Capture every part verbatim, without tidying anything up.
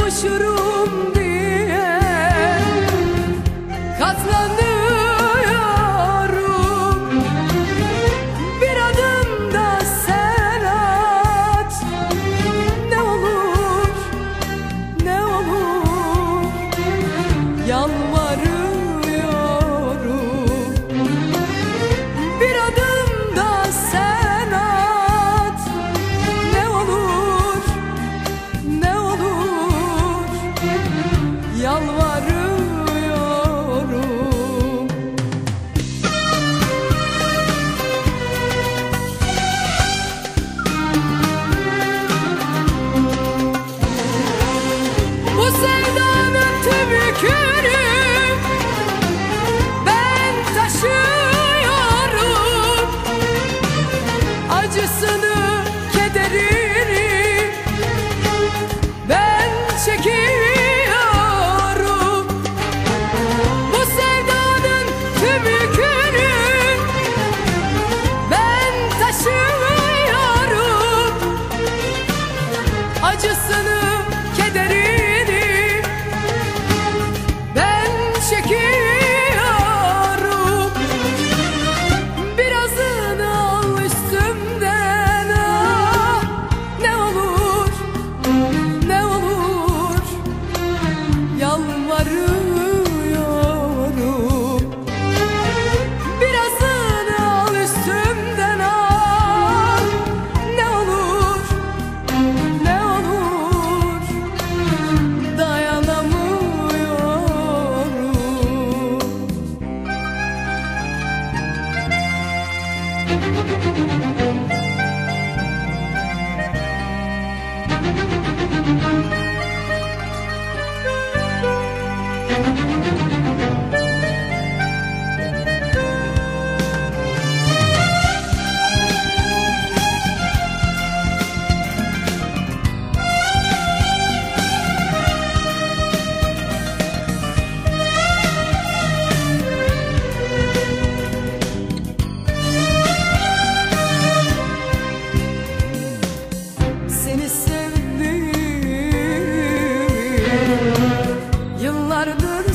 kavuşurum diye katlanıyorum. Bir adım da sen at, ne olur, ne olur, yalvarıyorum. Bir adım da sen at, ne olur, ne olur, yalvarıyorum. Bu sevdanın tüm yükünü ben taşıyorum. Acısını, kederini ben çekiyorum. Bu sevdanın tüm yükünü ben taşıyorum. Acısını, kederini ben çekiyorum. Birazını al üstümden, ah, ne olur, ne olur, yalvarıyorum. Birazını al üstümden, ah, ne olur, ne olur, dayanamıyorum. Seni sevdim, yıllardır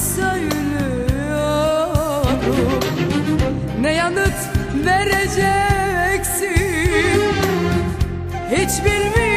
söylüyorum. Ne yanıt vereceksin hiç bilmiyorum.